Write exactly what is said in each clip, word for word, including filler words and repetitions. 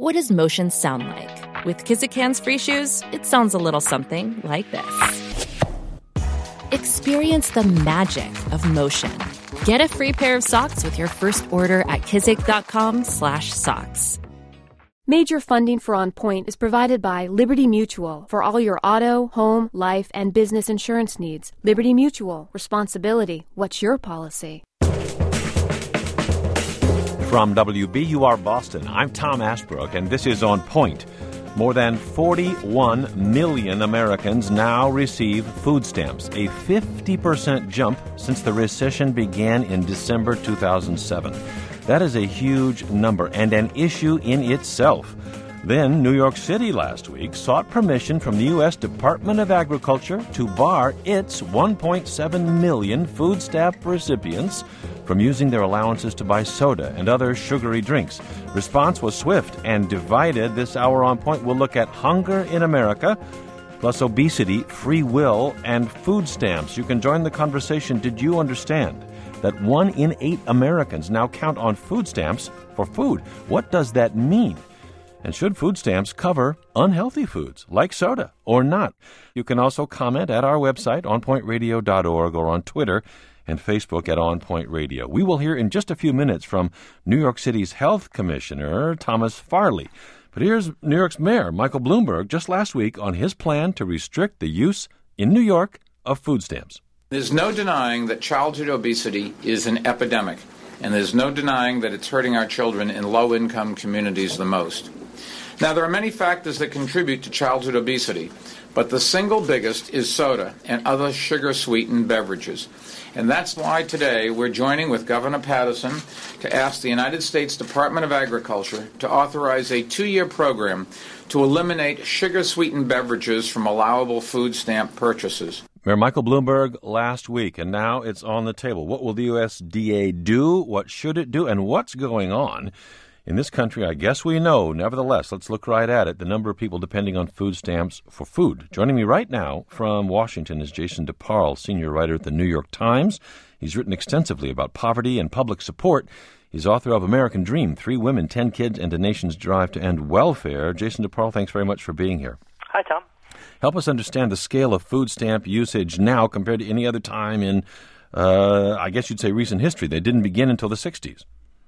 What does motion sound like? With Kizik hands-free shoes, it sounds a little something like this. Experience the magic of motion. Get a free pair of socks with your first order at kizik.com slash socks. Major funding for On Point is provided by Liberty Mutual for all your auto, home, life, and business insurance needs. Liberty Mutual. Responsibility. What's your policy? From W B U R Boston, I'm Tom Ashbrook, and this is On Point. More than forty-one million Americans now receive food stamps, a fifty percent jump since the recession began in December two thousand seven. That is a huge number and an issue in itself. Then, New York City last week sought permission from the U S Department of Agriculture to bar its one point seven million food stamp recipients from using their allowances to buy soda and other sugary drinks. Response was swift and divided. This hour On Point will look at hunger in America, plus obesity, free will, and food stamps. You can join the conversation. Did you understand that one in eight Americans now count on food stamps for food? What does that mean? And should food stamps cover unhealthy foods like soda or not? You can also comment at our website, on point radio dot org, or on Twitter and Facebook at On Point Radio. We will hear in just a few minutes from New York City's Health Commissioner, Thomas Farley. But here's New York's Mayor, Michael Bloomberg, just last week on his plan to restrict the use in New York of food stamps. There's no denying that childhood obesity is an epidemic, and there's no denying that it's hurting our children in low-income communities the most. Now, there are many factors that contribute to childhood obesity, but the single biggest is soda and other sugar-sweetened beverages. And that's why today we're joining with Governor Paterson to ask the United States Department of Agriculture to authorize a two-year program to eliminate sugar-sweetened beverages from allowable food stamp purchases. Mayor Michael Bloomberg last week, and now it's on the table. What will the U S D A do? What should it do? And what's going on in this country? I guess we know. Nevertheless, let's look right at it. The number of people depending on food stamps for food. Joining me right now from Washington is Jason DeParle, senior writer at the New York Times. He's written extensively about poverty and public support. He's author of American Dream, Three Women, Ten Kids, and a Nation's Drive to End Welfare. Jason DeParle, thanks very much for being here. Hi, Tom. Help us understand the scale of food stamp usage now compared to any other time in, uh, I guess you'd say, recent history. They didn't begin until the sixties.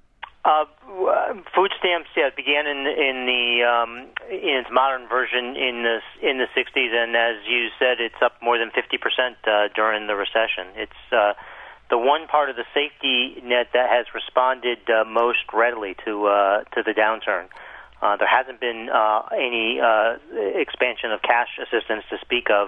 Uh, food stamps, yeah, began in in the um, in its modern version in the in the sixties, and as you said, it's up more than fifty percent uh, during the recession. It's uh, the one part of the safety net that has responded uh, most readily to uh, to the downturn. Uh, there hasn't been uh, any uh, expansion of cash assistance to speak of,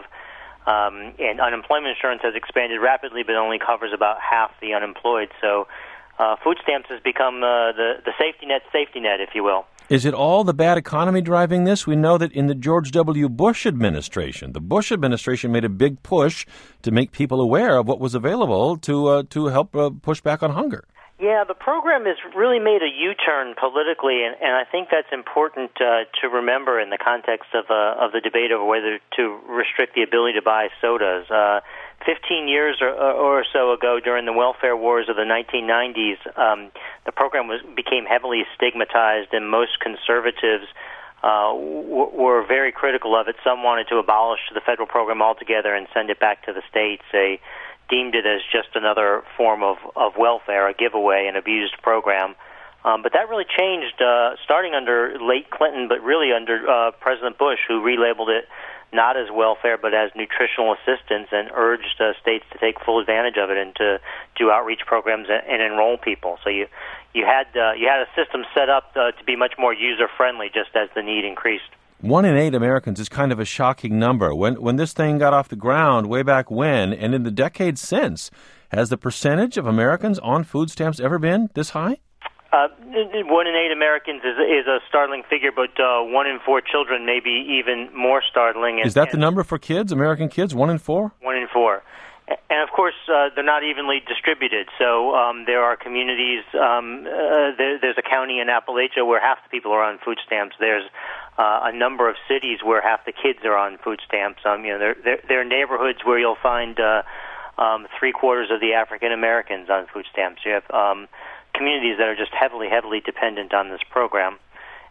um, and unemployment insurance has expanded rapidly, but only covers about half the unemployed. So, uh, food stamps has become uh, the the safety net, safety net, if you will. Is it all the bad economy driving this? We know that in the George W. Bush administration, the Bush administration made a big push to make people aware of what was available to uh, to help uh, push back on hunger. Yeah, the program has really made a U-turn politically, and, and I think that's important uh, to remember in the context of uh, of the debate over whether to restrict the ability to buy sodas. Uh, Fifteen years or, or so ago, during the welfare wars of the nineteen nineties, um, the program was became heavily stigmatized, and most conservatives uh, w- were very critical of it. Some wanted to abolish the federal program altogether and send it back to the states. They deemed it as just another form of, of welfare, a giveaway, an abused program. Um, but that really changed uh, starting under late Clinton, but really under uh, President Bush, who relabeled it not as welfare but as nutritional assistance and urged uh, states to take full advantage of it and to do outreach programs and, and enroll people. So you you had uh, you had a system set up uh, to be much more user-friendly just as the need increased. One in eight Americans is kind of a shocking number. When when this thing got off the ground way back when, and in the decades since, has the percentage of Americans on food stamps ever been this high? Uh, one in eight Americans is, is a startling figure, but uh, one in four children may be even more startling. And, is that the number for kids, American kids, one in four? One in four. And, of course, uh, they're not evenly distributed. So um, there are communities, um, uh, there, there's a county in Appalachia where half the people are on food stamps. There's uh, a number of cities where half the kids are on food stamps. Um, you know, there, there, there are neighborhoods where you'll find uh, um, three-quarters of the African Americans on food stamps. You have um, communities that are just heavily, heavily dependent on this program.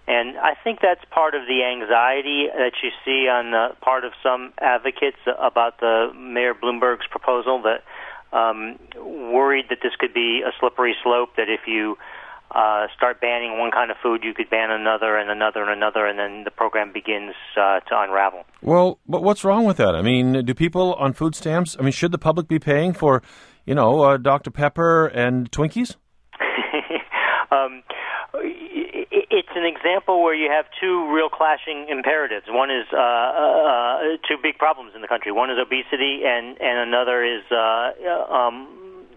And I think that's part of the anxiety that you see on the part of some advocates about the Mayor Bloomberg's proposal, that um, worried that this could be a slippery slope, that if you uh, start banning one kind of food, you could ban another and another and another, and then the program begins uh, to unravel. Well, but what's wrong with that? I mean, do people on food stamps, I mean, should the public be paying for, you know, uh, Doctor Pepper and Twinkies? um It's an example where you have two real clashing imperatives. One is uh, uh, two big problems in the country. One is obesity, and, and another is uh, um,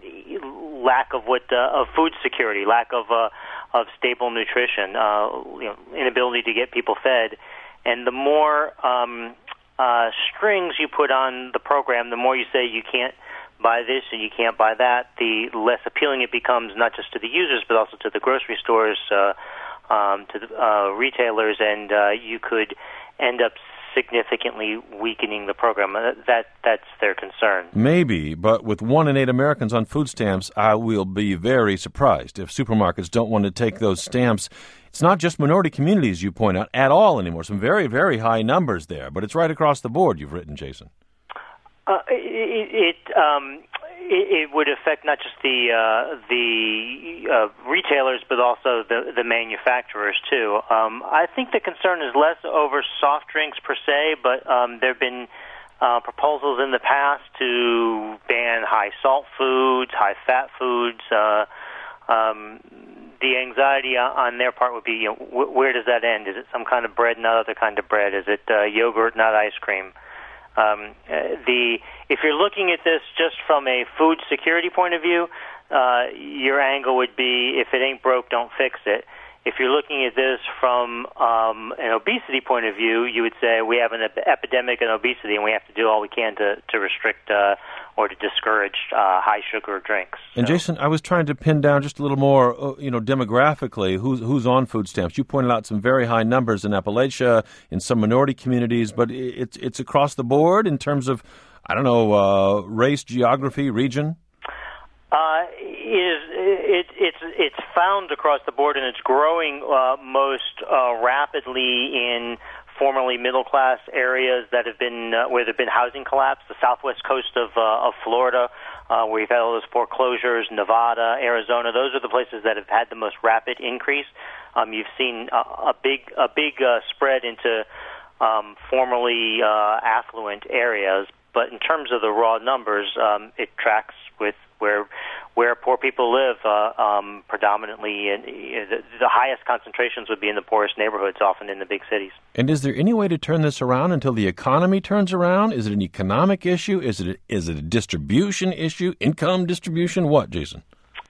lack of what uh, of food security, lack of uh, of stable nutrition, uh, you know, inability to get people fed. And the more um, uh, strings you put on the program, the more you say you can't buy this and you can't buy that, the less appealing it becomes, not just to the users but also to the grocery stores, uh, um, to the uh, retailers, and uh, you could end up significantly weakening the program. That that's their concern. Maybe, but with one in eight Americans on food stamps, I will be very surprised if supermarkets don't want to take those stamps. It's not just minority communities, you point out, at all anymore. Some very, very high numbers there, but it's right across the board, you've written, Jason. Uh, it it, um, it it would affect not just the uh, the uh, retailers, but also the the manufacturers too. Um, I think the concern is less over soft drinks per se, but um, there have been uh, proposals in the past to ban high salt foods, high fat foods. Uh, um, the anxiety on their part would be, you know, wh- where does that end? Is it some kind of bread, not other kind of bread? Is it uh, yogurt, not ice cream? Um, the if you're looking at this just from a food security point of view, uh, your angle would be, if it ain't broke, don't fix it. If you're looking at this from um, an obesity point of view, you would say we have an ep- epidemic in obesity and we have to do all we can to, to restrict uh, or to discourage uh, high-sugar drinks. And so, Jason, I was trying to pin down just a little more, you know, demographically, who's, who's on food stamps. You pointed out some very high numbers in Appalachia, in some minority communities, but it's it's across the board in terms of, I don't know, uh, race, geography, region? Uh, it is, it, it's it's found across the board, and it's growing uh, most uh, rapidly in formerly middle-class areas that have been uh, where there have been housing collapse. The southwest coast of uh, of Florida, uh, where you've had all those foreclosures, Nevada, Arizona. Those are the places that have had the most rapid increase. Um, you've seen a, a big a big uh, spread into um, formerly uh, affluent areas, but in terms of the raw numbers, um, it tracks with where where poor people live, uh, um, predominantly. And the, the highest concentrations would be in the poorest neighborhoods, often in the big cities. And is there any way to turn this around until the economy turns around? Is it an economic issue? Is it a, is it a distribution issue, income distribution? What, Jason?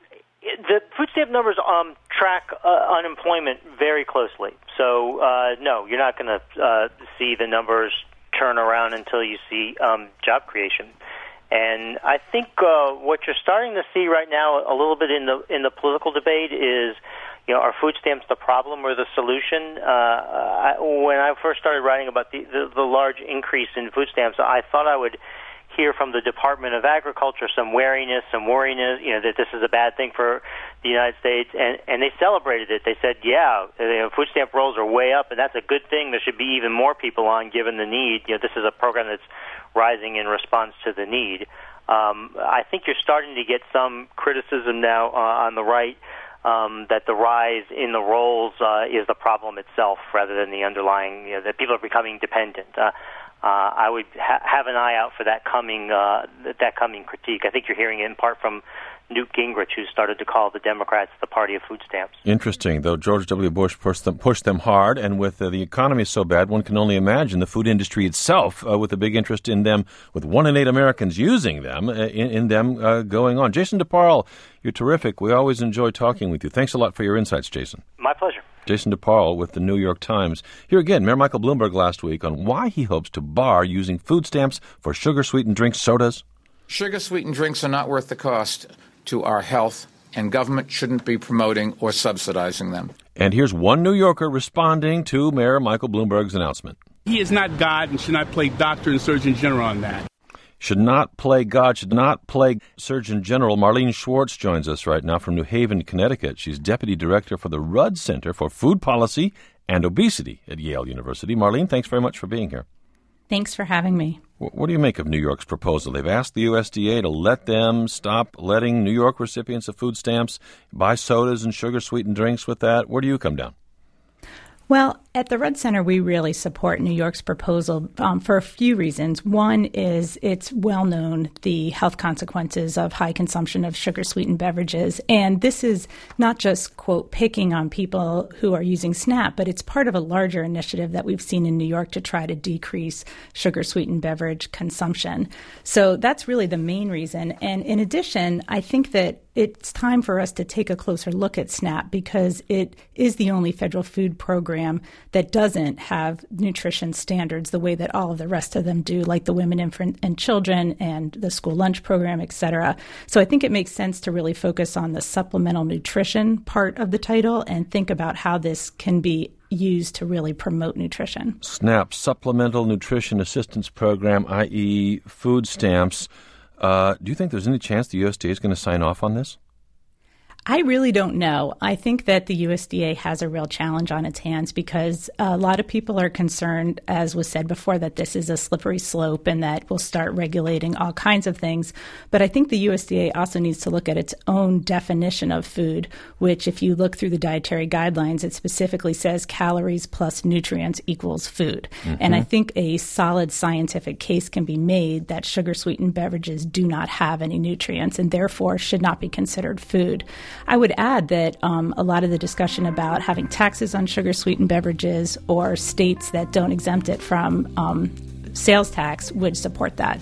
The food stamp numbers um, track uh, unemployment very closely. So, uh, no, you're not going to uh, see the numbers turn around until you see um, job creation. And I think uh, what you're starting to see right now, a little bit in the in the political debate, is, you know, are food stamps the problem or the solution? Uh, I, when I first started writing about the, the the large increase in food stamps, I thought I would hear from the Department of Agriculture some wariness, some worriness, you know, that this is a bad thing for the United States, and and they celebrated it. They said, yeah, you know, food stamp rolls are way up, and that's a good thing. There should be even more people on, given the need. You know, this is a program that's rising in response to the need. Um, I think you're starting to get some criticism now uh, on the right um, that the rise in the rolls uh, is the problem itself rather than the underlying, you know, that people are becoming dependent. Uh, uh, I would ha- have an eye out for that coming uh, that coming critique. I think you're hearing it in part from Newt Gingrich, who started to call the Democrats the party of food stamps. Interesting, though George W. Bush pushed them, pushed them hard, and with uh, the economy so bad, one can only imagine the food industry itself, uh, with a big interest in them, with one in eight Americans using them, uh, in, in them uh, going on. Jason DeParle, you're terrific. We always enjoy talking with you. Thanks a lot for your insights, Jason. My pleasure. Jason DeParle with the New York Times. Here again, Mayor Michael Bloomberg last week on why he hopes to bar using food stamps for sugar-sweetened drinks, sodas. Sugar-sweetened drinks are not worth the cost to our health, and government shouldn't be promoting or subsidizing them. And here's one New Yorker responding to Mayor Michael Bloomberg's announcement. He is not God and should not play doctor and surgeon general on that. Should not play God, should not play Surgeon General. Marlene Schwartz joins us right now from New Haven, Connecticut. She's Deputy Director for the Rudd Center for Food Policy and Obesity at Yale University. Marlene, thanks very much for being here. Thanks for having me. What do you make of New York's proposal? They've asked the U S D A to let them stop letting New York recipients of food stamps buy sodas and sugar-sweetened drinks with that. Where do you come down? Well, at the Rudd Center, we really support New York's proposal um, for a few reasons. One is it's well known the health consequences of high consumption of sugar-sweetened beverages. And this is not just, quote, picking on people who are using SNAP, but it's part of a larger initiative that we've seen in New York to try to decrease sugar-sweetened beverage consumption. So that's really the main reason. And in addition, I think that it's time for us to take a closer look at SNAP because it is the only federal food program that doesn't have nutrition standards the way that all of the rest of them do, like the Women, Infant, and Children and the school lunch program, et cetera. So I think it makes sense to really focus on the supplemental nutrition part of the title and think about how this can be used to really promote nutrition. SNAP, Supplemental Nutrition Assistance Program, that is food stamps. Uh, do you think there's any chance the U S D A is going to sign off on this? I really don't know. I think that the U S D A has a real challenge on its hands because a lot of people are concerned, as was said before, that this is a slippery slope and that we'll start regulating all kinds of things. But I think the U S D A also needs to look at its own definition of food, which if you look through the dietary guidelines, it specifically says calories plus nutrients equals food. Mm-hmm. And I think a solid scientific case can be made that sugar-sweetened beverages do not have any nutrients and therefore should not be considered food. I would add that um, a lot of the discussion about having taxes on sugar-sweetened beverages or states that don't exempt it from um, sales tax would support that.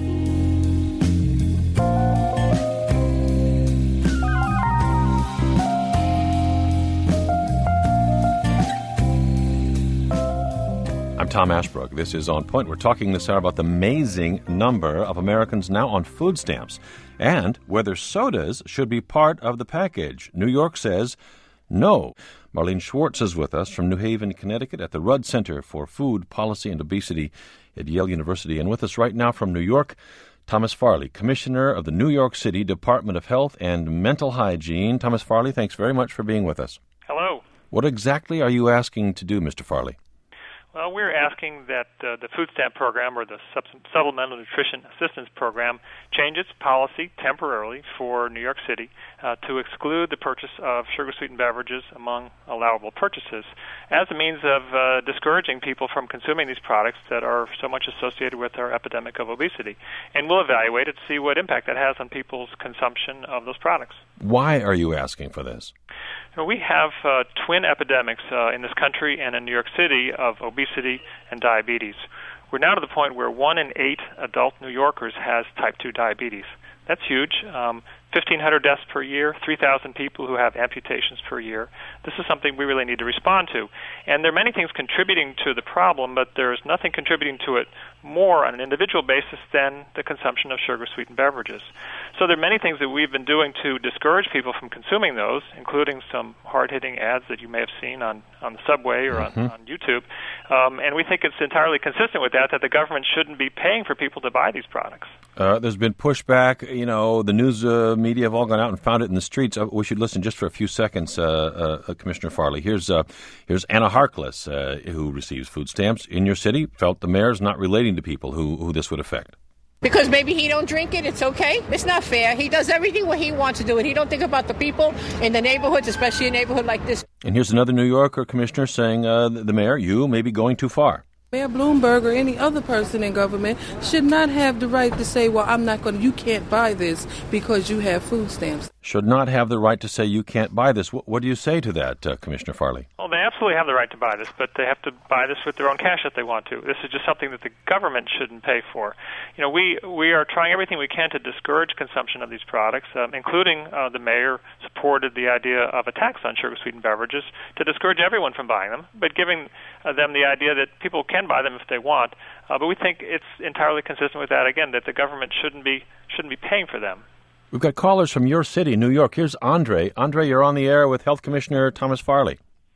I'm Tom Ashbrook. This is On Point. We're talking this hour about the amazing number of Americans now on food stamps and whether sodas should be part of the package. New York says no. Marlene Schwartz is with us from New Haven, Connecticut at the Rudd Center for Food Policy and Obesity at Yale University. And with us right now from New York, Thomas Farley, Commissioner of the New York City Department of Health and Mental Hygiene. Thomas Farley, thanks very much for being with us. Hello. What exactly are you asking to do, Mister Farley? Well, we're asking that uh, the food stamp program or the sub- Supplemental Nutrition Assistance Program change its policy temporarily for New York City uh, to exclude the purchase of sugar-sweetened beverages among allowable purchases as a means of uh, discouraging people from consuming these products that are so much associated with our epidemic of obesity. And we'll evaluate it to see what impact that has on people's consumption of those products. Why are you asking for this? We have uh, twin epidemics uh, in this country and in New York City of obesity and diabetes. We're now to the point where one in eight adult New Yorkers has type two diabetes. That's huge. Um, fifteen hundred deaths per year, three thousand people who have amputations per year. This is something we really need to respond to. And there are many things contributing to the problem, but there's nothing contributing to it more on an individual basis than the consumption of sugar-sweetened beverages. So there are many things that we've been doing to discourage people from consuming those, including some hard-hitting ads that you may have seen on, on the subway or mm-hmm. on, on YouTube. Um, and we think it's entirely consistent with that, that the government shouldn't be paying for people to buy these products. Uh, there's been pushback. You know, the news uh, media have all gone out and found it in the streets. Uh, we should listen just for a few seconds, uh, uh, Commissioner Farley. Here's uh, here's Anna Harkless, uh, who receives food stamps in your city, felt the mayor's not relating to people who, who this would affect. Because maybe he don't drink it, it's okay. It's not fair. He does everything what he wants to do, and he don't think about the people in the neighborhoods, especially a neighborhood like this. And here's another New Yorker commissioner saying, uh, the, the mayor, you may be going too far. Mayor Bloomberg or any other person in government should not have the right to say, well, I'm not going to, you can't buy this because you have food stamps. Should not have the right to say you can't buy this. What, what do you say to that, uh, Commissioner Farley? Well, they absolutely have the right to buy this, but they have to buy this with their own cash if they want to. This is just something that the government shouldn't pay for. You know, we, we are trying everything we can to discourage consumption of these products, um, including uh, the mayor supported the idea of a tax on sugar-sweetened beverages to discourage everyone from buying them, but giving uh, them the idea that people can buy them if they want. Uh, but we think it's entirely consistent with that, again, that the government shouldn't be shouldn't be paying for them. We've got callers from your city, New York. Here's Andre. Andre, you're on the air with Health Commissioner Thomas Farley.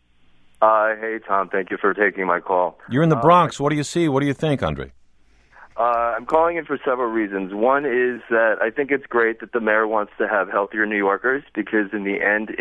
Uh, hey, Tom. Thank you for taking my call. You're in the Bronx. Uh, what do you see? What do you think, Andre? Uh, I'm calling in for several reasons. One is that I think it's great that the mayor wants to have healthier New Yorkers because in the end it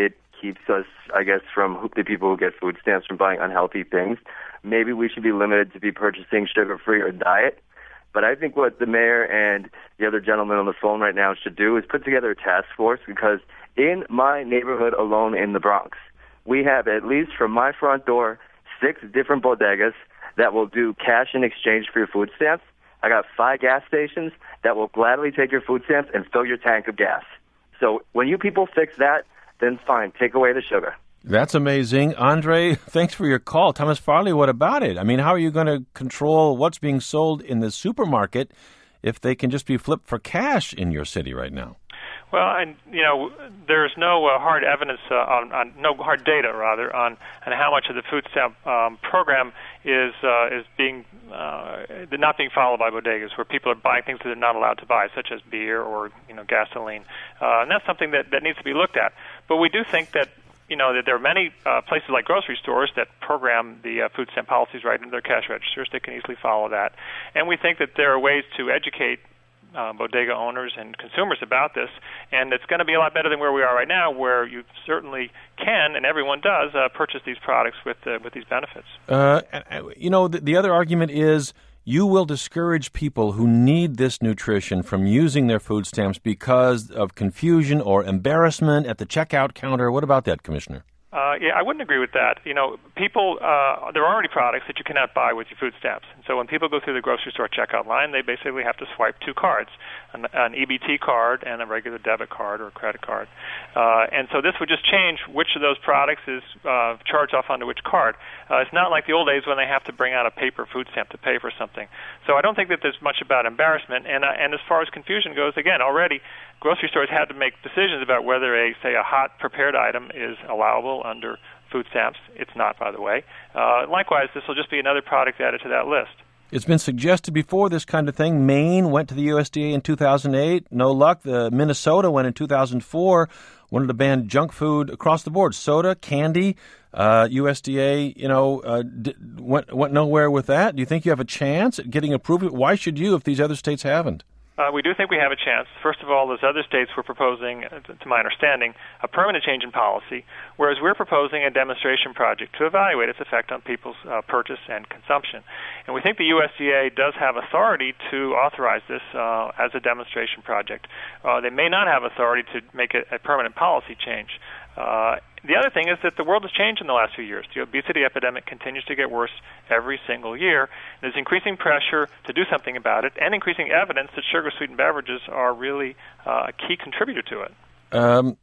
keeps us, I guess, from the people who get food stamps from buying unhealthy things. Maybe we should be limited to be purchasing sugar-free or diet. But I think what the mayor and the other gentleman on the phone right now should do is put together a task force, because in my neighborhood alone in the Bronx, we have, at least from my front door, six different bodegas that will do cash in exchange for your food stamps. I got five gas stations that will gladly take your food stamps and fill your tank of gas. So when you people fix that, then fine, take away the sugar. That's amazing. Andre, thanks for your call. Thomas Farley, what about it? I mean, how are you going to control what's being sold in the supermarket if they can just be flipped for cash in your city right now? Well, and you know, there's no uh, hard evidence uh, on, on no hard data rather on, on how much of the food stamp um, program is uh, is being uh, not being followed by bodegas, where people are buying things that they're not allowed to buy, such as beer or you know gasoline, uh, and that's something that, that needs to be looked at. But we do think that you know that there are many uh, places like grocery stores that program the uh, food stamp policies right into their cash registers. They can easily follow that, and we think that there are ways to educate Uh, bodega owners and consumers about this, and it's going to be a lot better than where we are right now, where you certainly can, and everyone does, uh, purchase these products with uh, with these benefits. Uh, you know, the, the other argument is you will discourage people who need this nutrition from using their food stamps because of confusion or embarrassment at the checkout counter. What about that, Commissioner? Uh, yeah, I wouldn't agree with that. You know, people, uh, there are already products that you cannot buy with your food stamps. And so when people go through the grocery store checkout line, they basically have to swipe two cards, an, an E B T card and a regular debit card or a credit card. Uh, and so this would just change which of those products is uh, charged off onto which card. Uh, it's not like the old days when they have to bring out a paper food stamp to pay for something. So I don't think that there's much about embarrassment. And, uh, and as far as confusion goes, again, already grocery stores had to make decisions about whether a, say, a hot prepared item is allowable under food stamps. It's not, by the way. Uh, likewise, this will just be another product added to that list. It's been suggested before, this kind of thing. Maine went to the U S D A in two thousand eight. No luck. The Minnesota went in two thousand four, wanted to ban junk food across the board. Soda, candy, uh, U S D A, you know, uh, d- went, went nowhere with that. Do you think you have a chance at getting approved? Why should you if these other states haven't? Uh, we do think we have a chance. First of all, those other states were proposing, uh, to my understanding, a permanent change in policy, whereas we're proposing a demonstration project to evaluate its effect on people's uh, purchase and consumption. And we think the U S D A does have authority to authorize this uh, as a demonstration project. Uh, they may not have authority to make it a permanent policy change. Uh, the other thing is that the world has changed in the last few years. The obesity epidemic continues to get worse every single year. There's increasing pressure to do something about it, and increasing evidence that sugar-sweetened beverages are really uh, a key contributor to it. Um,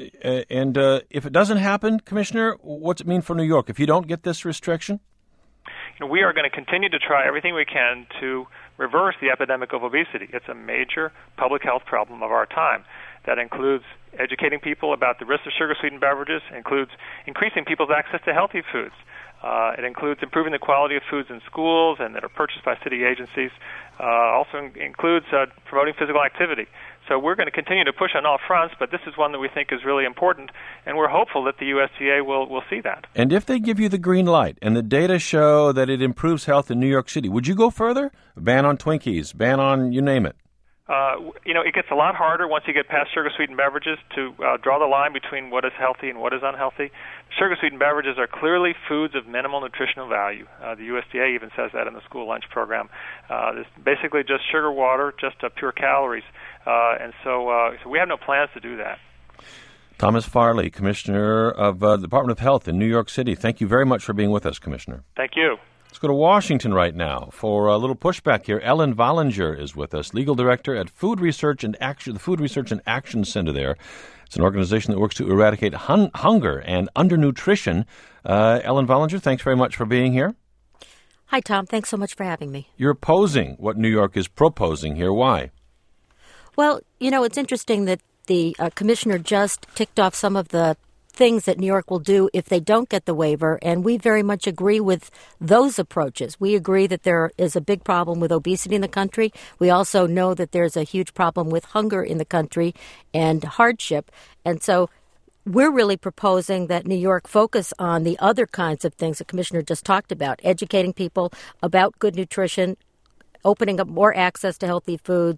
and uh, if it doesn't happen, Commissioner, what's it mean for New York? If you don't get this restriction? You know, we are going to continue to try everything we can to reverse the epidemic of obesity. It's a major public health problem of our time. That includes educating people about the risks of sugar-sweetened beverages, includes increasing people's access to healthy foods. Uh, it includes improving the quality of foods in schools and that are purchased by city agencies. Uh, also in- includes uh, promoting physical activity. So we're going to continue to push on all fronts, but this is one that we think is really important, and we're hopeful that the U S D A will, will see that. And if they give you the green light and the data show that it improves health in New York City, would you go further? Ban on Twinkies, ban on you name it. Uh, you know, it gets a lot harder once you get past sugar-sweetened beverages to uh, draw the line between what is healthy and what is unhealthy. Sugar-sweetened beverages are clearly foods of minimal nutritional value. Uh, the U S D A even says that in the school lunch program. Uh, it's basically just sugar water, just uh, pure calories. Uh, and so, uh, so we have no plans to do that. Thomas Farley, Commissioner of uh, the Department of Health in New York City. Thank you very much for being with us, Commissioner. Thank you. Let's go to Washington right now for a little pushback here. Ellen Vollinger is with us, legal director at Food Research and Action, the Food Research and Action Center there. It's an organization that works to eradicate hun- hunger and undernutrition. Uh, Ellen Vollinger, thanks very much for being here. Hi, Tom. Thanks so much for having me. You're opposing what New York is proposing here. Why? Well, you know, it's interesting that the uh, commissioner just ticked off some of the things that New York will do if they don't get the waiver, and we very much agree with those approaches. We agree that there is a big problem with obesity in the country. We also know that there's a huge problem with hunger in the country and hardship. And so we're really proposing that New York focus on the other kinds of things the commissioner just talked about, educating people about good nutrition, opening up more access to healthy foods,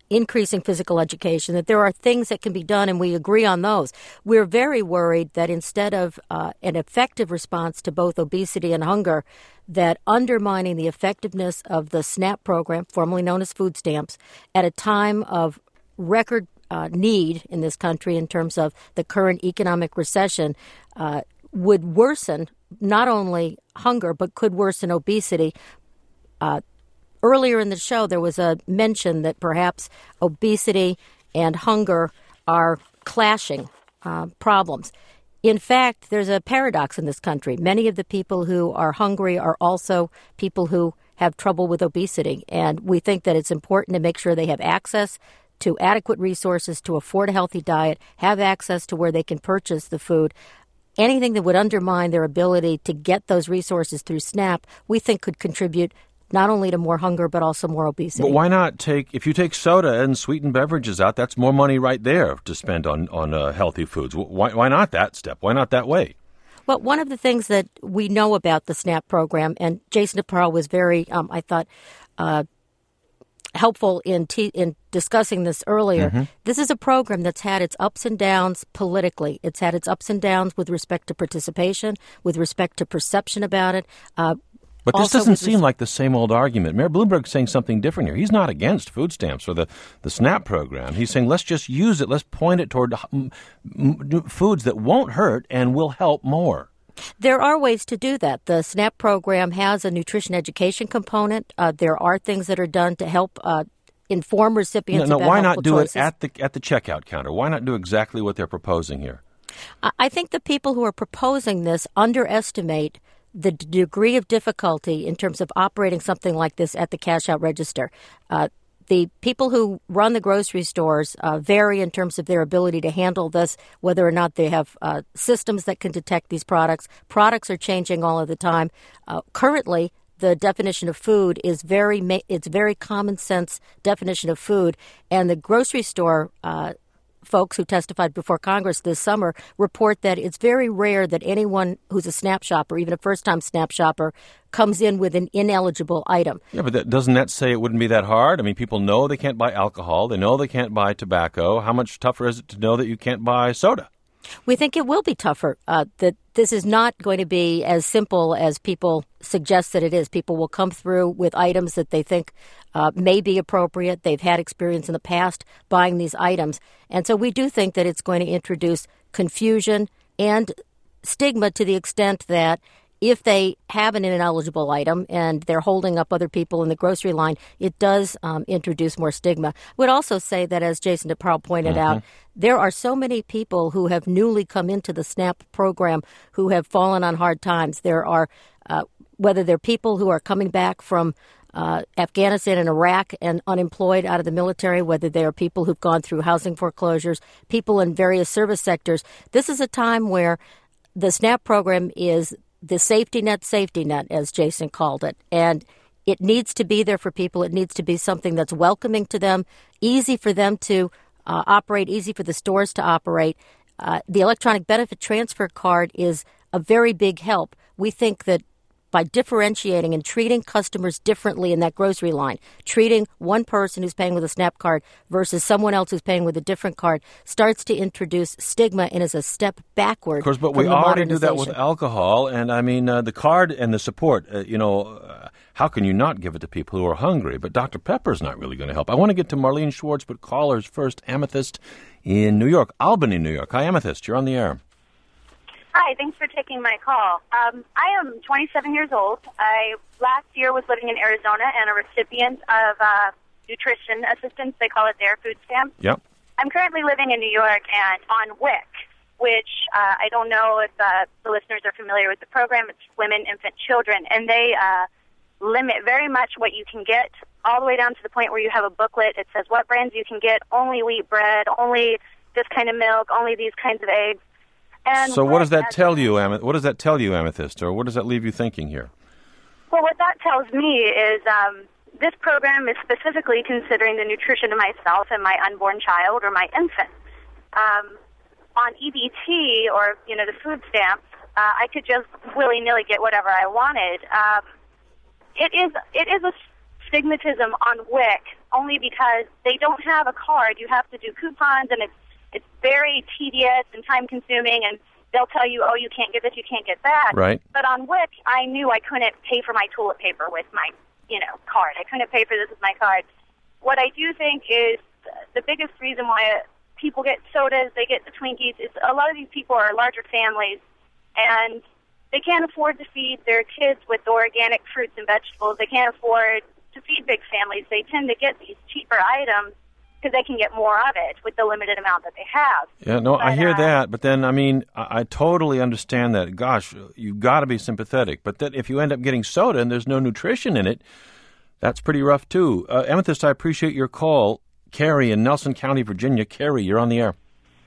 increasing physical education, that there are things that can be done, and we agree on those. We're very worried that instead of uh, an effective response to both obesity and hunger, that undermining the effectiveness of the SNAP program, formerly known as food stamps, at a time of record uh, need in this country in terms of the current economic recession, uh, would worsen not only hunger, but could worsen obesity. Uh, earlier in the show, there was a mention that perhaps obesity and hunger are clashing uh, problems. In fact, there's a paradox in this country. Many of the people who are hungry are also people who have trouble with obesity, and we think that it's important to make sure they have access to adequate resources to afford a healthy diet, have access to where they can purchase the food. Anything that would undermine their ability to get those resources through SNAP, we think could contribute not only to more hunger, but also more obesity. But why not take, if you take soda and sweetened beverages out, that's more money right there to spend on, on uh, healthy foods. Why, why not that step? Why not that way? Well, one of the things that we know about the SNAP program, and Jason DeParle was very, um, I thought, uh, helpful in te- in discussing this earlier. Mm-hmm. This is a program that's had its ups and downs politically. It's had its ups and downs with respect to participation, with respect to perception about it. Uh, but this also doesn't seem res- like the same old argument. Mayor Bloomberg's saying something different here. He's not against food stamps or the, the SNAP program. He's saying let's just use it. Let's point it toward m- m- foods that won't hurt and will help more. There are ways to do that. The SNAP program has a nutrition education component. Uh, there are things that are done to help uh, inform recipients no, no, about why helpful not do choices. it at the at the checkout counter? Why not do exactly what they're proposing here? I think the people who are proposing this underestimate the d- degree of difficulty in terms of operating something like this at the cash-out register. Uh, The people who run the grocery stores uh, vary in terms of their ability to handle this, whether or not they have uh, systems that can detect these products. Products are changing all of the time. Uh, currently, the definition of food is very ma- it's very common sense definition of food, and the grocery store uh, folks who testified before Congress this summer report that it's very rare that anyone who's a SNAP shopper, even a first-time SNAP shopper, comes in with an ineligible item. Yeah, but that, doesn't that say it wouldn't be that hard? I mean, people know they can't buy alcohol. They know they can't buy tobacco. How much tougher is it to know that you can't buy soda? We think it will be tougher, uh, that this is not going to be as simple as people suggest that it is. People will come through with items that they think uh, may be appropriate. They've had experience in the past buying these items. And so we do think that it's going to introduce confusion and stigma to the extent that if they have an ineligible item and they're holding up other people in the grocery line, it does um, introduce more stigma. I would also say that, as Jason DeParle pointed mm-hmm. out, there are so many people who have newly come into the SNAP program who have fallen on hard times. There are, uh, whether they're people who are coming back from uh, Afghanistan and Iraq and unemployed out of the military, whether they are people who've gone through housing foreclosures, people in various service sectors. This is a time where the SNAP program is the safety net, safety net, as Jason called it. And it needs to be there for people. It needs to be something that's welcoming to them, easy for them to uh, operate, easy for the stores to operate. Uh, the electronic benefit transfer card is a very big help. We think that by differentiating and treating customers differently in that grocery line, treating one person who's paying with a SNAP card versus someone else who's paying with a different card starts to introduce stigma and is a step backward. Of course, but from we the already do that with modernization. alcohol. And I mean, uh, the card and the support, uh, you know, uh, how can you not give it to people who are hungry? But Doctor Pepper's not really going to help. I want to get to Marlene Schwartz, but callers first. Amethyst in New York, Albany, New York. Hi, Amethyst. You're on the air. Hi, thanks for taking my call. Um, I am twenty-seven years old. I last year was living in Arizona and a recipient of uh, nutrition assistance. They call it their food stamps. Yep. I'm currently living in New York and on W I C, which uh, I don't know if uh, the listeners are familiar with the program. It's Women, Infant, Children, and they uh, limit very much what you can get, all the way down to the point where you have a booklet. It says what brands you can get, only wheat bread, only this kind of milk, only these kinds of eggs. And so what does that as, tell you, Am- what does that tell you, Amethyst, or what does that leave you thinking here? Well, what that tells me is um, this program is specifically considering the nutrition of myself and my unborn child or my infant. Um, on E B T, or, you know, the food stamps, uh, I could just willy-nilly get whatever I wanted. Um, it is it is a stigmatism on W I C only because they don't have a card. You have to do coupons, and it's it's very tedious and time-consuming, and they'll tell you, oh, you can't get this, you can't get that. Right. But on WIC, I knew I couldn't pay for my toilet paper with my, you know, card. I couldn't pay for this with my card. What I do think is the biggest reason why people get sodas, they get the Twinkies, is a lot of these people are larger families, and they can't afford to feed their kids with organic fruits and vegetables. They can't afford to feed big families. They tend to get these cheaper items because they can get more of it with the limited amount that they have. Yeah, no, but, I hear uh, that, but then, I mean, I, I totally understand that. Gosh, you've got to be sympathetic. But that if you end up getting soda and there's no nutrition in it, that's pretty rough, too. Uh, Amethyst, I appreciate your call. Carrie in Nelson County, Virginia. Carrie, you're on the air.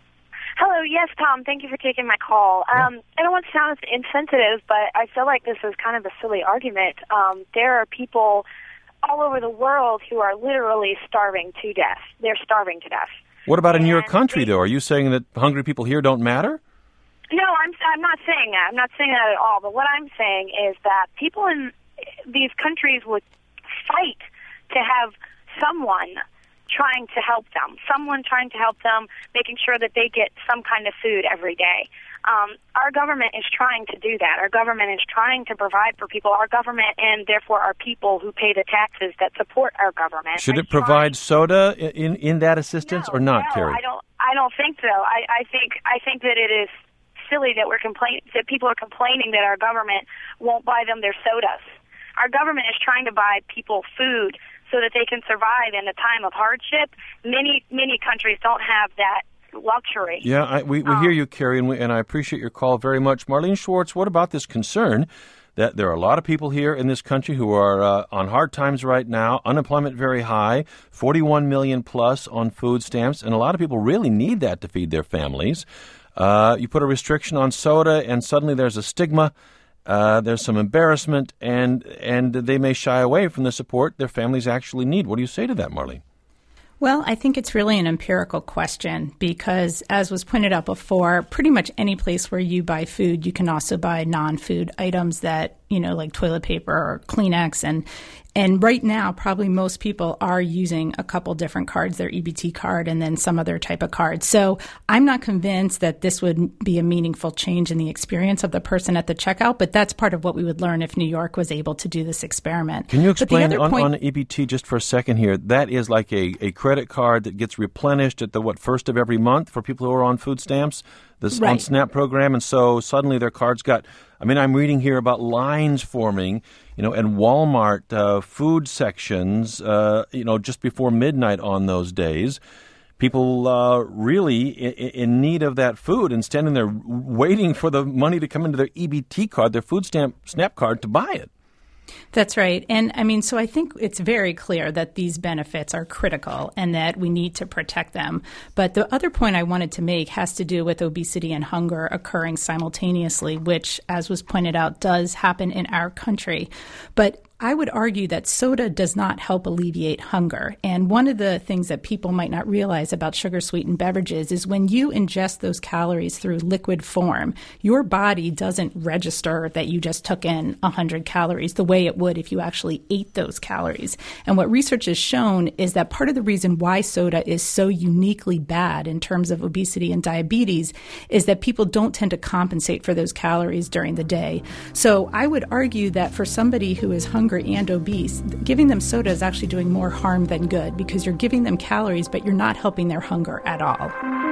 Hello, yes, Tom. Thank you for taking my call. Um, I don't want to sound insensitive, but I feel like this is kind of a silly argument. Um, there are people all over the world who are literally starving to death. They're starving to death. What about in your country, though? Are you saying that hungry people here don't matter? No, I'm I'm not saying that. I'm not saying that at all. But what I'm saying is that people in these countries would fight to have someone trying to help them, someone trying to help them, making sure that they get some kind of food every day. Um, our government is trying to do that. Our government is trying to provide for people. Our government, and therefore our people who pay the taxes that support our government. Should it provide soda in in that assistance no, or not, no, Carrie? I don't. I don't think so. I, I think I think that it is silly that we're complain that people are complaining that our government won't buy them their sodas. Our government is trying to buy people food so that they can survive in a time of hardship. Many many countries don't have that luxury. Yeah, I, we, we um, hear you, Carrie, and, we, and I appreciate your call very much. Marlene Schwartz, what about this concern that there are a lot of people here in this country who are uh, on hard times right now, unemployment very high, forty-one million plus on food stamps, and a lot of people really need that to feed their families. Uh, you put a restriction on soda, and suddenly there's a stigma. Uh, there's some embarrassment, and and they may shy away from the support their families actually need. What do you say to that, Marlene? Well, I think it's really an empirical question because, as was pointed out before, pretty much any place where you buy food, you can also buy non-food items that, you know, like toilet paper or Kleenex. And and right now, probably most people are using a couple different cards, their E B T card and then some other type of card. So I'm not convinced that this would be a meaningful change in the experience of the person at the checkout, but that's part of what we would learn if New York was able to do this experiment. Can you explain on, point, on E B T just for a second here? That is like a, a credit card that gets replenished at the, what, first of every month for people who are on food stamps, this right. on SNAP program, and so suddenly their cards got, I mean, I'm reading here about lines forming, you know, and Walmart uh, food sections, uh, you know, just before midnight on those days. People uh, really in, in need of that food and standing there waiting for the money to come into their E B T card, their food stamp SNAP card, to buy it. That's right. And I mean, so I think it's very clear that these benefits are critical and that we need to protect them. But the other point I wanted to make has to do with obesity and hunger occurring simultaneously, which, as was pointed out, does happen in our country. But I would argue that soda does not help alleviate hunger. And one of the things that people might not realize about sugar-sweetened beverages is when you ingest those calories through liquid form, your body doesn't register that you just took in one hundred calories the way it would if you actually ate those calories. And what research has shown is that part of the reason why soda is so uniquely bad in terms of obesity and diabetes is that people don't tend to compensate for those calories during the day. So I would argue that for somebody who is hungry and obese, giving them soda is actually doing more harm than good because you're giving them calories, but you're not helping their hunger at all.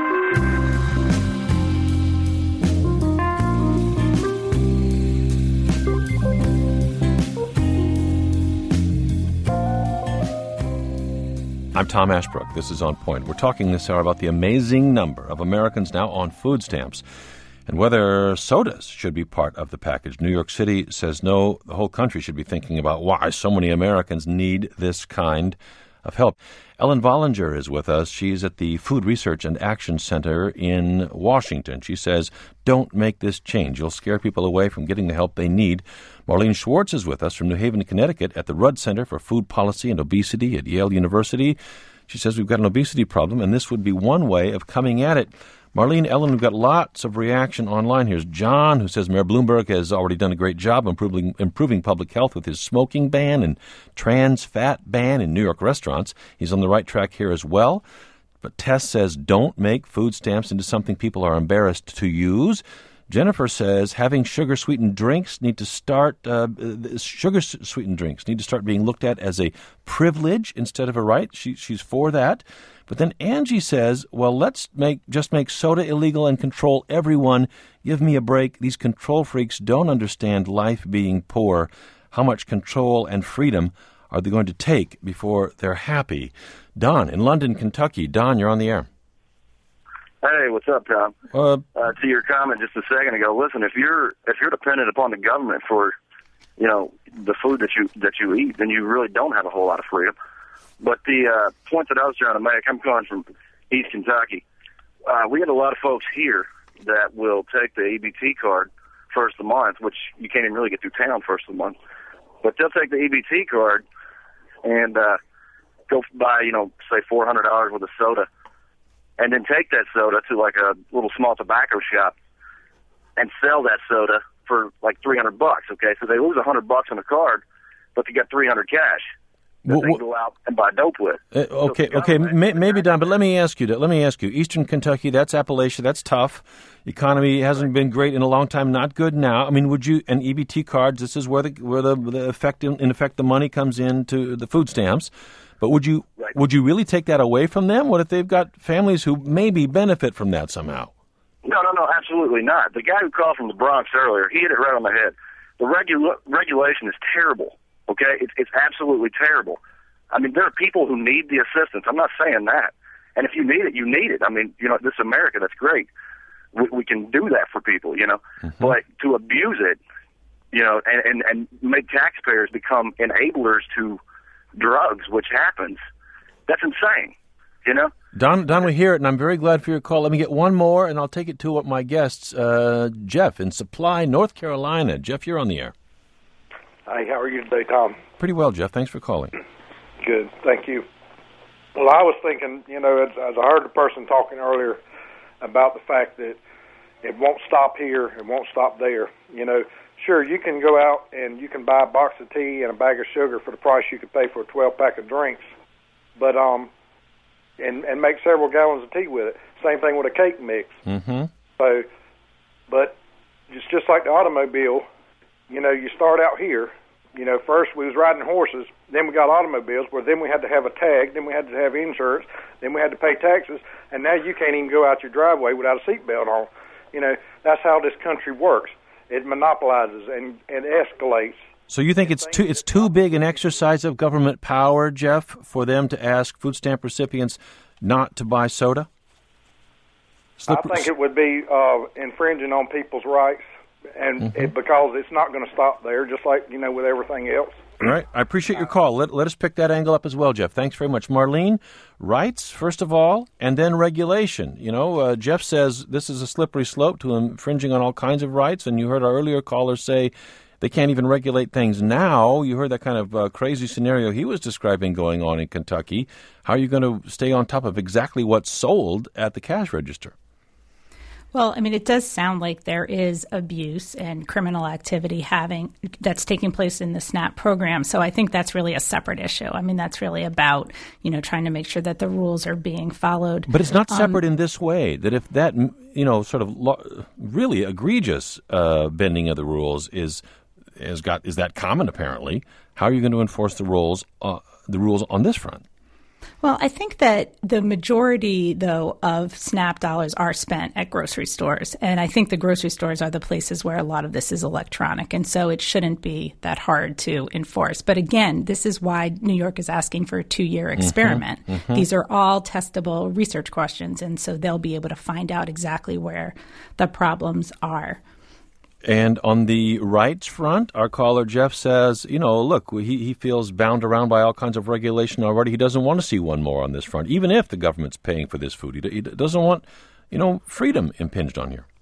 I'm Tom Ashbrook. This is On Point. We're talking this hour about the amazing number of Americans now on food stamps and whether sodas should be part of the package. New York City says no. The whole country should be thinking about why so many Americans need this kind of help. Ellen Vollinger is with us. She's at the Food Research and Action Center in Washington. She says, don't make this change. You'll scare people away from getting the help they need. Marlene Schwartz is with us from New Haven, Connecticut at the Rudd Center for Food Policy and Obesity at Yale University. She says we've got an obesity problem, and this would be one way of coming at it. Marlene, Ellen, we've got lots of reaction online. Here's John, who says Mayor Bloomberg has already done a great job improving, improving public health with his smoking ban and trans fat ban in New York restaurants. He's on the right track here as well. But Tess says, don't make food stamps into something people are embarrassed to use. Jennifer says having sugar-sweetened drinks need to start, uh, sugar-sweetened drinks need to start being looked at as a privilege instead of a right. She, she's for that. But then Angie says, well, let's make just make soda illegal and control everyone. Give me a break. These control freaks don't understand life being poor. How much control and freedom are they going to take before they're happy? Don in London, Kentucky. Don, you're on the air. Hey, what's up, Tom? Uh, uh, to your comment just a second ago, listen, if you're if you're dependent upon the government for, you know, the food that you that you eat, then you really don't have a whole lot of freedom. But the uh, point that I was trying to make, I'm calling from East Kentucky. Uh, we have a lot of folks here that will take the E B T card first of the month, which you can't even really get through town first of the month. But they'll take the E B T card and uh, go buy, you know, say four hundred dollars worth of soda, and then take that soda to like a little small tobacco shop and sell that soda for like three hundred bucks. Okay, so they lose a hundred bucks on the card, but they get three hundred cash that well, they go out and buy dope with. Uh, okay, so okay, may, maybe Don, but let me ask you. Let me ask you. Eastern Kentucky, that's Appalachia. That's tough. Economy hasn't been great in a long time. Not good now. I mean, would you? And E B T cards. This is where the where the, the effect in, in effect the money comes into the food stamps. But would you right. would you really take that away from them? What if they've got families who maybe benefit from that somehow? No, no, no, absolutely not. The guy who called from the Bronx earlier, he hit it right on the head. The regu- regulation is terrible, okay? It's, it's absolutely terrible. I mean, there are people who need the assistance. I'm not saying that. And if you need it, you need it. I mean, you know, this is America, that's great. We, we can do that for people, you know. Mm-hmm. But to abuse it, you know, and, and, and make taxpayers become enablers to drugs, which happens, that's insane, you know? Don, Don, we hear it, and I'm very glad for your call. Let me get one more, and I'll take it to what my guests, uh, Jeff in Supply, North Carolina. Jeff, you're on the air. Hi, how are you today, Tom? Pretty well, Jeff. Thanks for calling. Good, thank you. Well, I was thinking, you know, as, as I heard the person talking earlier about the fact that it won't stop here, it won't stop there, you know, sure, you can go out and you can buy a box of tea and a bag of sugar for the price you could pay for a twelve-pack of drinks, but um, and and make several gallons of tea with it. Same thing with a cake mix. Mm-hmm. So, but it's just like the automobile. You know, you start out here. You know, first we was riding horses, then we got automobiles, where then we had to have a tag, then we had to have insurance, then we had to pay taxes, and now you can't even go out your driveway without a seatbelt on. You know, that's how this country works. It monopolizes and, and escalates. So you think it's too it's too big an exercise of government power, Jeff, for them to ask food stamp recipients not to buy soda? Slippery. I think it would be uh, infringing on people's rights, and mm-hmm. it, because it's not going to stop there, just like, you know, with everything else. All right. I appreciate your call. Let, let us pick that angle up as well, Jeff. Thanks very much. Marlene, rights, first of all, and then regulation. You know, uh, Jeff says this is a slippery slope to infringing on all kinds of rights, and you heard our earlier caller say they can't even regulate things now. You heard that kind of uh, crazy scenario he was describing going on in Kentucky. How are you going to stay on top of exactly what's sold at the cash register? Well, I mean, it does sound like there is abuse and criminal activity having that's taking place in the SNAP program. So I think that's really a separate issue. I mean, that's really about, you know, trying to make sure that the rules are being followed. But it's not separate um, in this way, that if that, you know, sort of lo- really egregious uh, bending of the rules is is got is that common, apparently, how are you going to enforce the rules uh, the rules on this front? Well, I think that the majority, though, of SNAP dollars are spent at grocery stores. And I think the grocery stores are the places where a lot of this is electronic. And so it shouldn't be that hard to enforce. But again, this is why New York is asking for a two-year experiment. Mm-hmm, mm-hmm. These are all testable research questions. And so they'll be able to find out exactly where the problems are. And on the rights front, our caller Jeff says, you know, look, he, he feels bound around by all kinds of regulation already. He doesn't want to see one more on this front, even if the government's paying for this food. He, he doesn't want, you know, freedom impinged on here.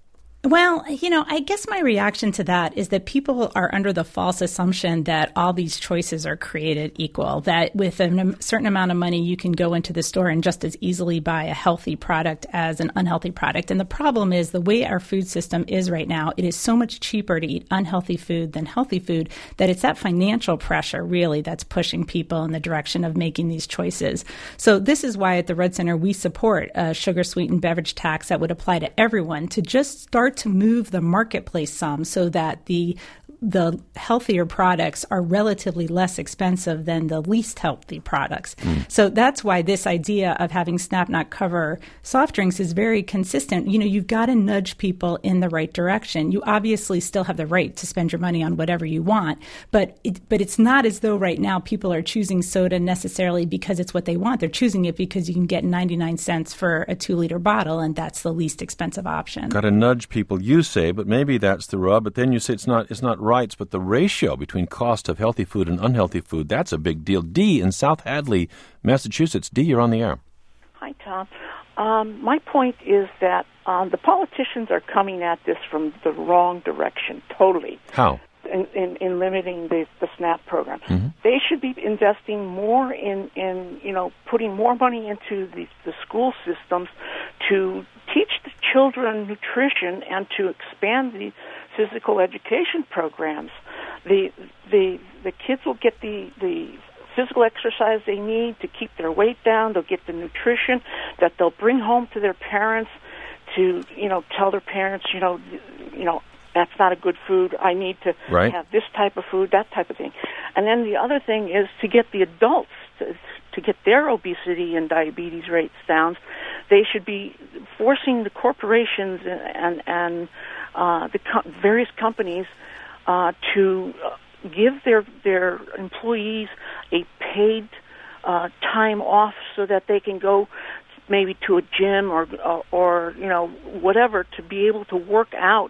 Well, you know, I guess my reaction to that is that people are under the false assumption that all these choices are created equal, that with a certain amount of money you can go into the store and just as easily buy a healthy product as an unhealthy product. And the problem is the way our food system is right now, it is so much cheaper to eat unhealthy food than healthy food that it's that financial pressure really that's pushing people in the direction of making these choices. So this is why at the Red Center we support a sugar-sweetened beverage tax that would apply to everyone to just start to move the marketplace some so that the the healthier products are relatively less expensive than the least healthy products. Mm. So that's why this idea of having SNAP not cover soft drinks is very consistent. You know, you've got to nudge people in the right direction. You obviously still have the right to spend your money on whatever you want, but it, but it's not as though right now people are choosing soda necessarily because it's what they want. They're choosing it because you can get ninety-nine cents for a two-liter bottle, and that's the least expensive option. Got to nudge people, you say, but maybe that's the rub. But then you say it's not it's not rights, but the ratio between cost of healthy food and unhealthy food, that's a big deal. Dee in South Hadley, Massachusetts. Dee, you're on the air. Hi, Tom. Um, my point is that um, the politicians are coming at this from the wrong direction, totally. How? In, in, in limiting the, the SNAP program. Mm-hmm. They should be investing more in, in you know, putting more money into the, the school systems to teach the children nutrition and to expand the physical education programs. The the the kids will get the, the physical exercise they need to keep their weight down. They'll get the nutrition that they'll bring home to their parents to, you know, tell their parents, you know, you know, that's not a good food. I need to right. have this type of food, that type of thing. And then the other thing is to get the adults to, to get their obesity and diabetes rates down. They should be forcing the corporations and and, and uh, the co- various companies uh, to give their their employees a paid uh, time off so that they can go maybe to a gym or or, or you know whatever to be able to work out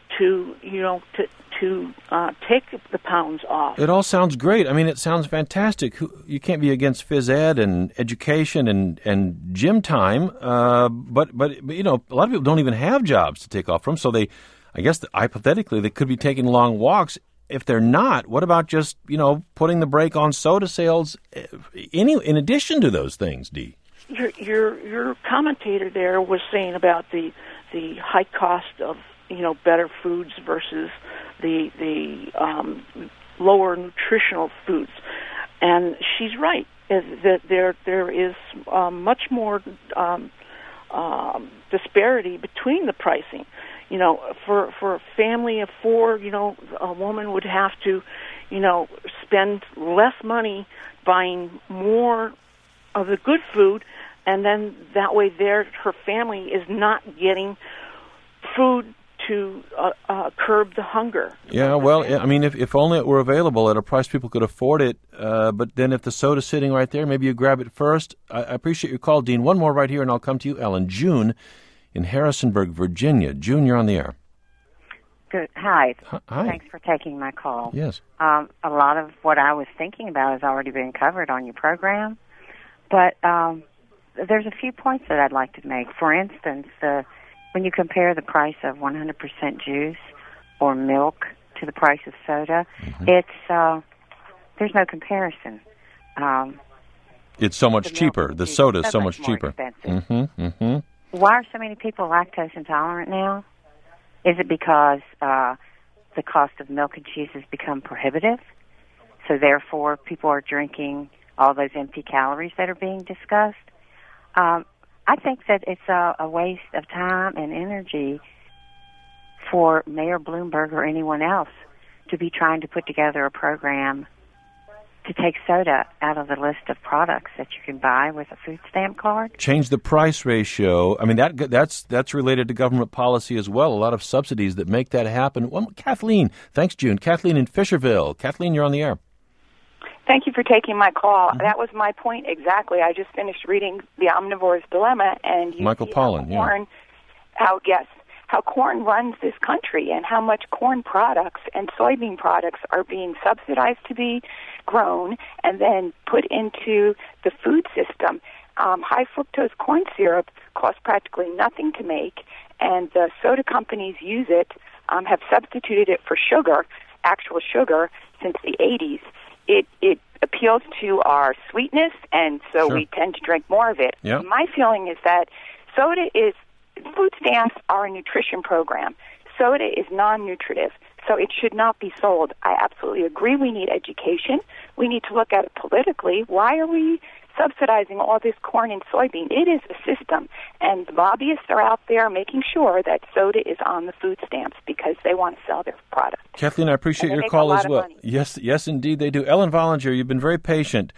to you know to to uh, take the pounds off. It all sounds great. I mean, it sounds fantastic. You can't be against phys ed and education and, and gym time, uh, but, but but you know, a lot of people don't even have jobs to take off from. So they, I guess, hypothetically, they could be taking long walks. If they're not, what about just you know putting the brake on soda sales? Any in addition to those things, Dee? Your your your commentator there was saying about the the high cost of you know better foods versus the the um, lower nutritional foods, and she's right that there there is um, much more um, um, disparity between the pricing. You know, for for a family of four, you know, a woman would have to, you know, spend less money buying more of the good food, and then that way, there her family is not getting food to uh, uh, curb the hunger. Yeah, well, I mean, if, if only it were available at a price people could afford it, uh, but then if the soda's sitting right there, maybe you grab it first. I, I appreciate your call, Dean. One more right here, and I'll come to you, Ellen. June in Harrisonburg, Virginia. June, you're on the air. Good. Hi. Hi. Thanks for taking my call. Yes. Um, a lot of what I was thinking about has already been covered on your program, but um, there's a few points that I'd like to make. For instance, the when you compare the price of one hundred percent juice or milk to the price of soda, mm-hmm. it's uh, there's no comparison. Um, it's so much cheaper. The soda is so, so much, much cheaper. Mm-hmm, mm-hmm. Why are so many people lactose intolerant now? Is it because uh, the cost of milk and cheese has become prohibitive? So therefore, people are drinking all those empty calories that are being discussed? Um, I think that it's a, a waste of time and energy for Mayor Bloomberg or anyone else to be trying to put together a program to take soda out of the list of products that you can buy with a food stamp card. Change the price ratio. I mean, that that's that's related to government policy as well. A lot of subsidies that make that happen. Well, Kathleen, thanks, June. Kathleen in Fisherville. Kathleen, you're on the air. Thank you for taking my call. Mm-hmm. That was my point exactly. I just finished reading The Omnivore's Dilemma, and you Michael see Pollan, how corn, yeah. how, yes, how corn runs this country and how much corn products and soybean products are being subsidized to be grown and then put into the food system. Um, high fructose corn syrup costs practically nothing to make, and the soda companies use it, um, have substituted it for sugar, actual sugar, since the eighties. It it appeals to our sweetness, and so Sure. we tend to drink more of it. Yep. My feeling is that soda is, food stamps are a nutrition program. Soda is non-nutritive, so it should not be sold. I absolutely agree we need education. We need to look at it politically. Why are we subsidizing all this corn and soybean? It is a system, and the lobbyists are out there making sure that soda is on the food stamps because they want to sell their product. Kathleen, I appreciate And they your make a call lot as of well. money. Yes, yes, indeed they do. Ellen Vollinger, you've been very patient.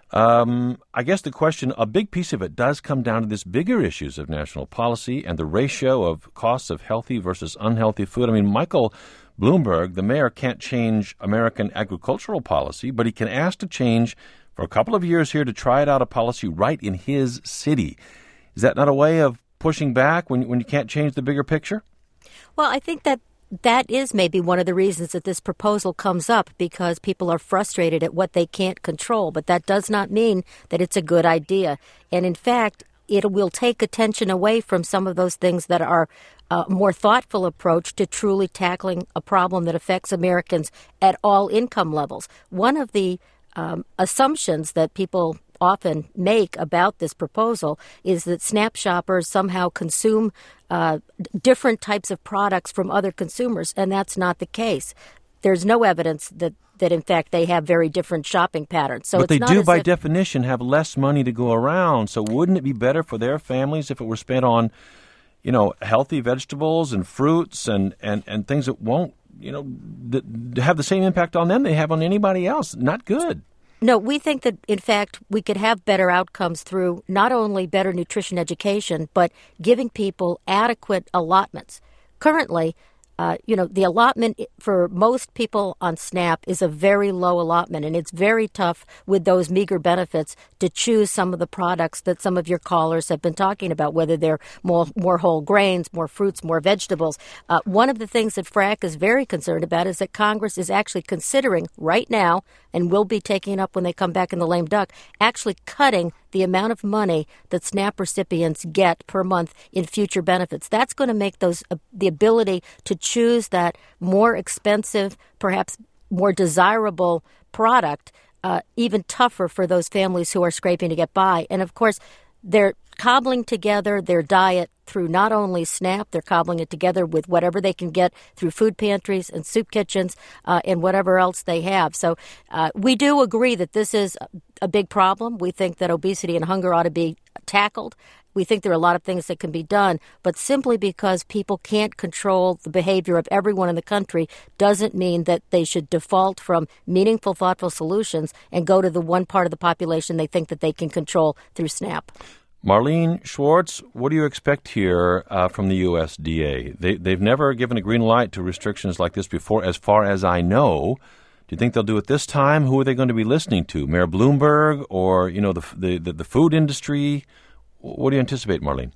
Um, I guess the question, a big piece of it does come down to this bigger issues of national policy and the ratio of costs of healthy versus unhealthy food. I mean, Michael Bloomberg, the mayor, can't change American agricultural policy, but he can ask to change for a couple of years here to try it out a policy right in his city. Is that not a way of pushing back when when you can't change the bigger picture? Well, I think that that is maybe one of the reasons that this proposal comes up, because people are frustrated at what they can't control. But that does not mean that it's a good idea. And in fact, it will take attention away from some of those things that are a more thoughtful approach to truly tackling a problem that affects Americans at all income levels. One of the um, assumptions that people often make about this proposal is that SNAP shoppers somehow consume uh, different types of products from other consumers, and that's not the case. There's no evidence that, that in fact, they have very different shopping patterns. So but it's they not do, as by if, definition, have less money to go around. So wouldn't it be better for their families if it were spent on, you know, healthy vegetables and fruits and, and, and things that won't, you know, th- have the same impact on them they have on anybody else? Not good. No, we think that, in fact, we could have better outcomes through not only better nutrition education, but giving people adequate allotments. Currently, uh, you know, the allotment for most people on SNAP is a very low allotment, and it's very tough with those meager benefits to choose some of the products that some of your callers have been talking about, whether they're more, more whole grains, more fruits, more vegetables. Uh, one of the things that F R A C is very concerned about is that Congress is actually considering right now, and will be taking it up when they come back in the lame duck, actually cutting the amount of money that SNAP recipients get per month in future benefits. That's going to make those uh, the ability to choose that more expensive, perhaps more desirable product uh, even tougher for those families who are scraping to get by. And, of course, they're cobbling together their diet through not only SNAP, they're cobbling it together with whatever they can get through food pantries and soup kitchens uh, and whatever else they have. So uh, we do agree that this is a big problem. We think that obesity and hunger ought to be tackled. We think there are a lot of things that can be done, but simply because people can't control the behavior of everyone in the country doesn't mean that they should default from meaningful, thoughtful solutions and go to the one part of the population they think that they can control through SNAP. Marlene Schwartz, what do you expect here uh, from the U S D A? They, they've never given a green light to restrictions like this before, as far as I know. Do you think they'll do it this time? Who are they going to be listening to? Mayor Bloomberg or, you know, the the, the, the food industry? What do you anticipate, Marlene?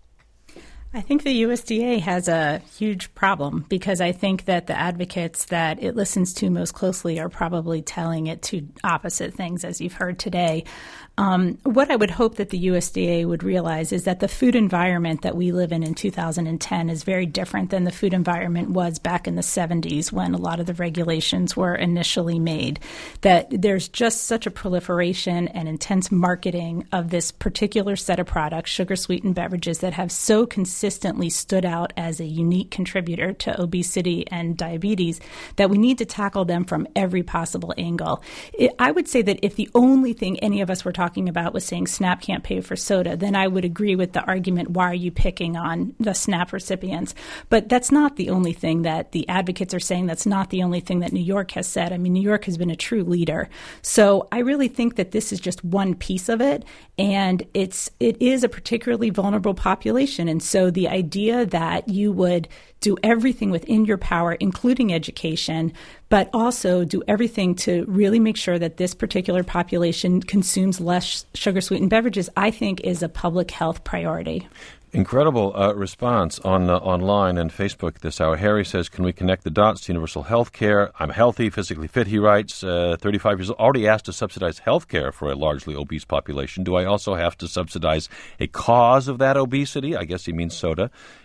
I think the U S D A has a huge problem because I think that the advocates that it listens to most closely are probably telling it two opposite things, as you've heard today. Um, what I would hope that the U S D A would realize is that the food environment that we live in in two thousand ten is very different than the food environment was back in the seventies when a lot of the regulations were initially made. That there's just such a proliferation and intense marketing of this particular set of products, sugar-sweetened beverages, that have so consistently stood out as a unique contributor to obesity and diabetes that we need to tackle them from every possible angle. It, I would say that if the only thing any of us were talking talking about was saying SNAP can't pay for soda, then I would agree with the argument, why are you picking on the SNAP recipients? But that's not the only thing that the advocates are saying. That's not the only thing that New York has said. I mean, New York has been a true leader. So I really think that this is just one piece of it, and it's it is a particularly vulnerable population. And so the idea that you would do everything within your power, including education, but also do everything to really make sure that this particular population consumes less sugar-sweetened beverages, I think is a public health priority. Incredible uh, response on uh, online and Facebook this hour. Harry says, can we connect the dots to universal health care? I'm healthy, physically fit, he writes, uh, thirty-five years old, already asked to subsidize health care for a largely obese population. Do I also have to subsidize a cause of that obesity? I guess he means soda.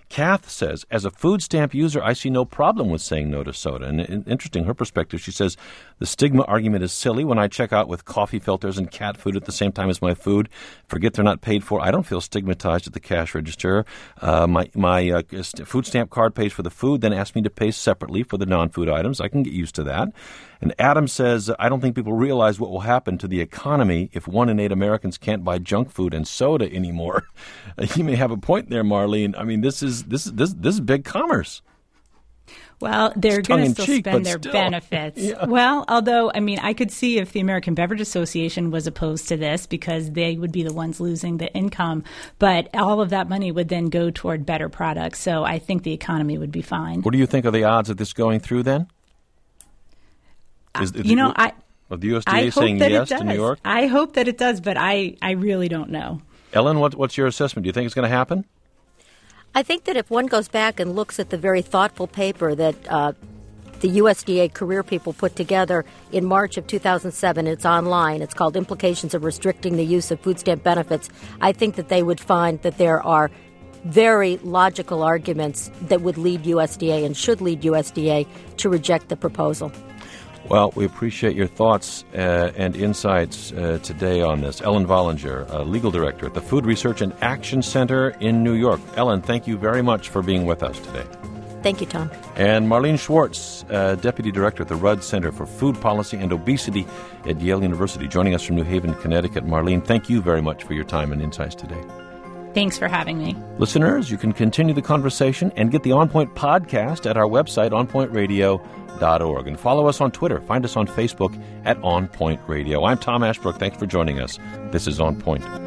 Kath says, as a food stamp user, I see no problem with saying no to soda. And, and interesting, her perspective, she says, the stigma argument is silly. When I check out with coffee filters and cat food at the same time as my food, forget they're not paid for, I don't feel stigmatized at the cash register. Uh, my my uh, food stamp card pays for the food, then asks me to pay separately for the non-food items. I can get used to that. And Adam says, I don't think people realize what will happen to the economy if one in eight Americans can't buy junk food and soda anymore. You may have a point there, Marlene. I mean, this is this is this this is big commerce. Well, they're going to still cheek, spend their still. benefits. Yeah. Well, although, I mean, I could see if the American Beverage Association was opposed to this because they would be the ones losing the income. But all of that money would then go toward better products. So I think the economy would be fine. What do you think of the odds of this going through then? Is, is you know, the, I of the U S D A I hope saying that yes it does. to New York? I hope that it does, but I, I really don't know. Ellen, what, what's your assessment? Do you think it's going to happen? I think that if one goes back and looks at the very thoughtful paper that uh, the U S D A career people put together in March of two thousand seven, it's online, it's called Implications of Restricting the Use of Food Stamp Benefits, I think that they would find that there are very logical arguments that would lead U S D A and should lead U S D A to reject the proposal. Well, we appreciate your thoughts uh, and insights uh, today on this. Ellen Vollinger, uh, legal director at the Food Research and Action Center in New York. Ellen, thank you very much for being with us today. Thank you, Tom. And Marlene Schwartz, uh, deputy director at the Rudd Center for Food Policy and Obesity at Yale University, joining us from New Haven, Connecticut. Marlene, thank you very much for your time and insights today. Thanks for having me. Listeners, you can continue the conversation and get the On Point podcast at our website, on point radio dot org. And follow us on Twitter. Find us on Facebook at On Point Radio. I'm Tom Ashbrook. Thanks for joining us. This is On Point.